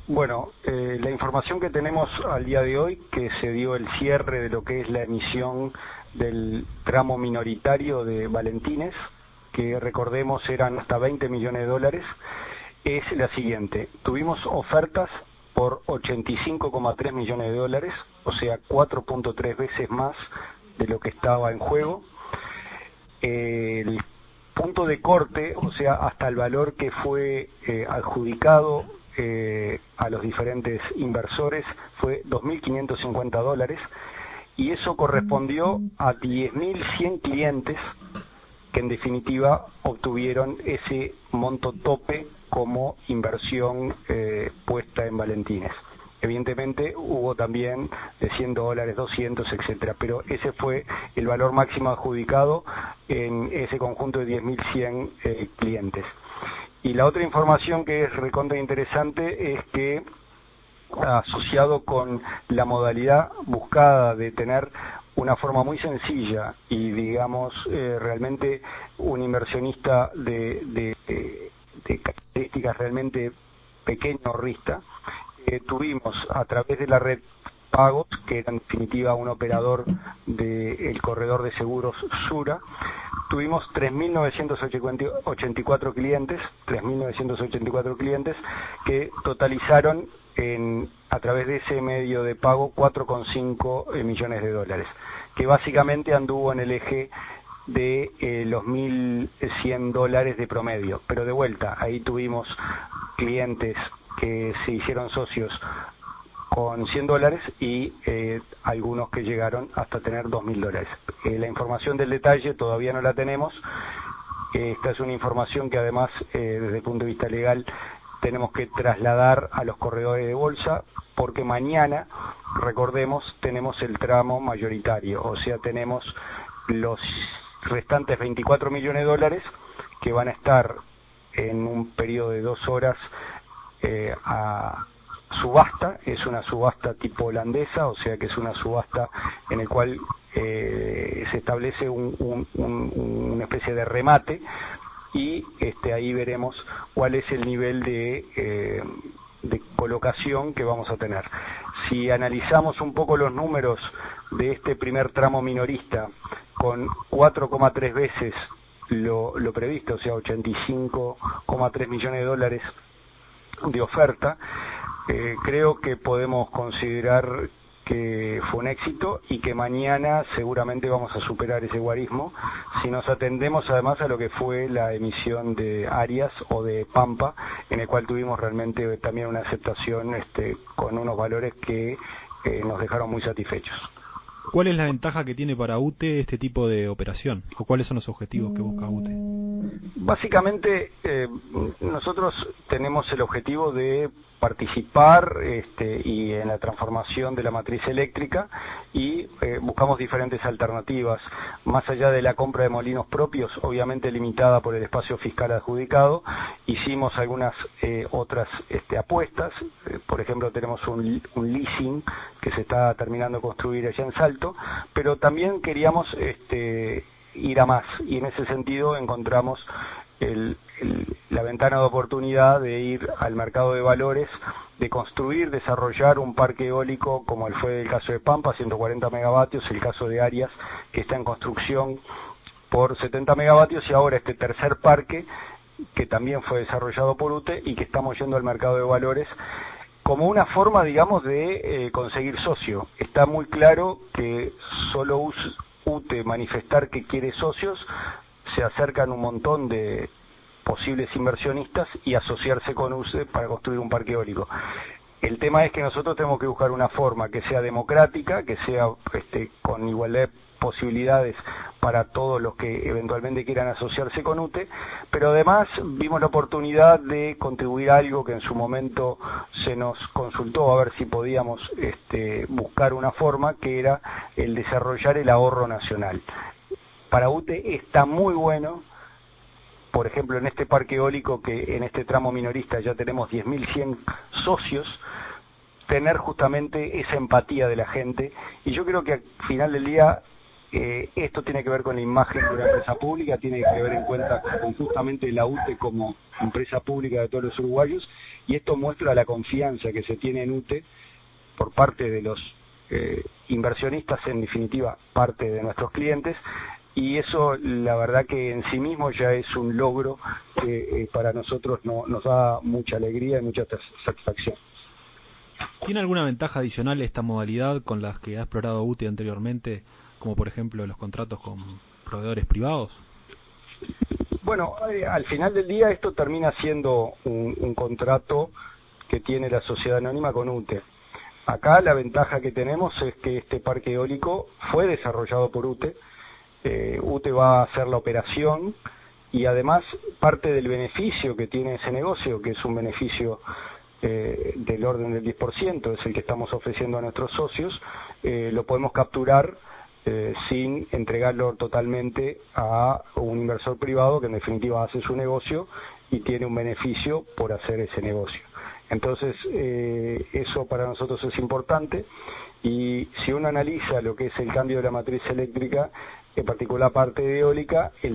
Bueno, la información que tenemos al día de hoy, que se dio el cierre de lo que es la emisión del tramo minoritario de Valentines, que recordemos eran hasta 20 millones de dólares, es la siguiente. Tuvimos ofertas por 85,3 millones de dólares, o sea, 4.3 veces más de lo que estaba en juego. El punto de corte, o sea, hasta el valor que fue adjudicado a los diferentes inversores, fue 2.550 dólares, y eso correspondió a 10.100 clientes que en definitiva obtuvieron ese monto tope como inversión puesta en Valentines. Evidentemente hubo también de 100 dólares, 200, etcétera, pero ese fue el valor máximo adjudicado en ese conjunto de 10.100 clientes. Y la otra información que es recontra interesante es que, asociado con la modalidad buscada de tener una forma muy sencilla y digamos realmente un inversionista de características realmente pequeño ahorrista, tuvimos a través de la red Pagos, que era en definitiva un operador del corredor de seguros Sura, tuvimos 3.984 clientes que totalizaron a través de ese medio de pago 4,5 millones de dólares, que básicamente anduvo en el eje de los 1.100 dólares de promedio. Pero de vuelta, ahí tuvimos clientes que se hicieron socios con 100 dólares y algunos que llegaron hasta tener 2.000 dólares. La información del detalle todavía no la tenemos. Esta es una información que además, desde el punto de vista legal, tenemos que trasladar a los corredores de bolsa, porque mañana, recordemos, tenemos el tramo mayoritario, o sea, tenemos los restantes 24 millones de dólares que van a estar en un periodo de 2 horas a subasta. Es una subasta tipo holandesa, o sea que es una subasta en el cual se establece una especie de remate, y ahí veremos cuál es el nivel de colocación que vamos a tener. Si analizamos un poco los números de este primer tramo minorista con 4,3 veces lo previsto, o sea 85,3 millones de dólares de oferta, creo que podemos considerar que fue un éxito y que mañana seguramente vamos a superar ese guarismo si nos atendemos además a lo que fue la emisión de Arias o de Pampa, en el cual tuvimos realmente también una aceptación con unos valores que nos dejaron muy satisfechos. ¿Cuál es la ventaja que tiene para UTE este tipo de operación? ¿O cuáles son los objetivos que busca UTE? Básicamente, nosotros tenemos el objetivo de participar y en la transformación de la matriz eléctrica, y buscamos diferentes alternativas, más allá de la compra de molinos propios, obviamente limitada por el espacio fiscal adjudicado. Hicimos algunas otras apuestas, por ejemplo tenemos un leasing que se está terminando de construir allá en Salto, pero también queríamos ir a más, y en ese sentido encontramos la ventana de oportunidad de ir al mercado de valores, de construir, desarrollar un parque eólico como fue el caso de Pampa, 140 megavatios, el caso de Arias, que está en construcción por 70 megavatios, y ahora este tercer parque, que también fue desarrollado por UTE y que estamos yendo al mercado de valores como una forma, digamos, de conseguir socio. Está muy claro que solo UTE manifestar que quiere socios, se acercan un montón de posibles inversionistas y asociarse con UTE para construir un parque eólico. El tema es que nosotros tenemos que buscar una forma que sea democrática, que sea con igualdad de posibilidades para todos los que eventualmente quieran asociarse con UTE, pero además vimos la oportunidad de contribuir a algo que en su momento se nos consultó a ver si podíamos buscar una forma, que era el desarrollar el ahorro nacional. Para UTE está muy bueno, por ejemplo, en este parque eólico, que en este tramo minorista ya tenemos 10.100 socios, tener justamente esa empatía de la gente, y yo creo que al final del día esto tiene que ver con la imagen de una empresa pública, tiene que ver en cuenta con justamente la UTE como empresa pública de todos los uruguayos, y esto muestra la confianza que se tiene en UTE por parte de los inversionistas, en definitiva parte de nuestros clientes, y eso la verdad que en sí mismo ya es un logro que para nosotros nos da mucha alegría y mucha satisfacción. ¿Tiene alguna ventaja adicional esta modalidad con las que ha explorado UTE anteriormente, como por ejemplo los contratos con proveedores privados? Bueno, al final del día esto termina siendo un contrato que tiene la sociedad anónima con UTE. Acá la ventaja que tenemos es que este parque eólico fue desarrollado por UTE. UTE va a hacer la operación y además parte del beneficio que tiene ese negocio, que es un beneficio del orden del 10%, es el que estamos ofreciendo a nuestros socios, lo podemos capturar sin entregarlo totalmente a un inversor privado que en definitiva hace su negocio y tiene un beneficio por hacer ese negocio. Entonces eso para nosotros es importante, y si uno analiza lo que es el cambio de la matriz eléctrica, en particular parte de eólica, el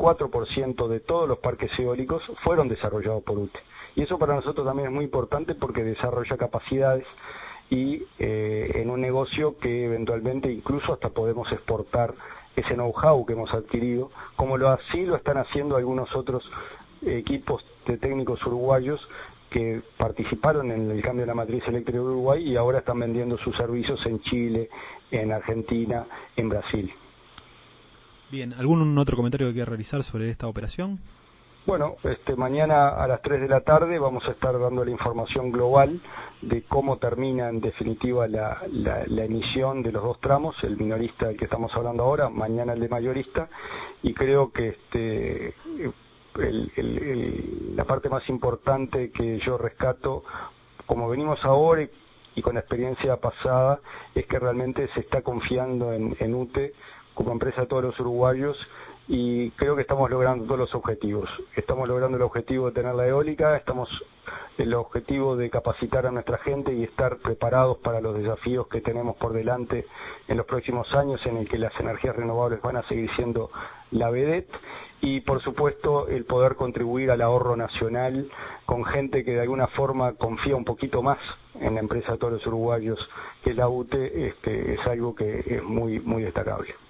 34% de todos los parques eólicos fueron desarrollados por UTE. Y eso para nosotros también es muy importante porque desarrolla capacidades y en un negocio que eventualmente incluso hasta podemos exportar ese know-how que hemos adquirido, como así lo están haciendo algunos otros equipos de técnicos uruguayos que participaron en el cambio de la matriz eléctrica de Uruguay y ahora están vendiendo sus servicios en Chile, en Argentina, en Brasil. Bien, ¿algún otro comentario que quiera realizar sobre esta operación? Bueno, mañana a las 3 de la tarde vamos a estar dando la información global de cómo termina en definitiva la emisión de los dos tramos, el minorista del que estamos hablando ahora, mañana el de mayorista, y creo que la parte más importante que yo rescato, como venimos ahora y con la experiencia pasada, es que realmente se está confiando en UTE como empresa de todos los uruguayos, y creo que estamos logrando todos los objetivos. Estamos logrando el objetivo de tener la eólica, estamos el objetivo de capacitar a nuestra gente y estar preparados para los desafíos que tenemos por delante en los próximos años, en el que las energías renovables van a seguir siendo la vedette, y por supuesto el poder contribuir al ahorro nacional con gente que de alguna forma confía un poquito más en la empresa de todos los uruguayos que es la UTE, es algo que es muy, muy destacable.